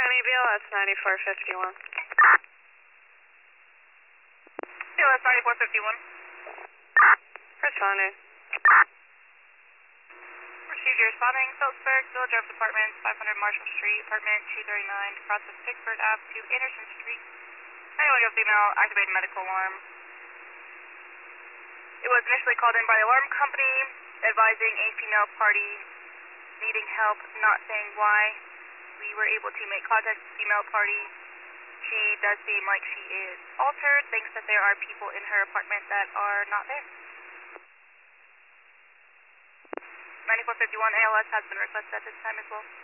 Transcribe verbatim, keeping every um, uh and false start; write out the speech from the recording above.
County B L S ninety-four fifty-one. B L S ninety-four fifty-one. Responding. Procedure responding, Phillipsburg, Village Drive Apartments, five hundred Marshall Street, apartment two thirty-nine, across of Pickford Avenue to Anderson Street. Anyone a female, activated medical alarm. It was initially called in by the alarm company, advising a female party needing help, not saying why. We were able to make contact with the female party. She does seem like she is altered, thinks that there are people in her apartment that are not there. ninety-four fifty-one A L S has been requested at this time as well.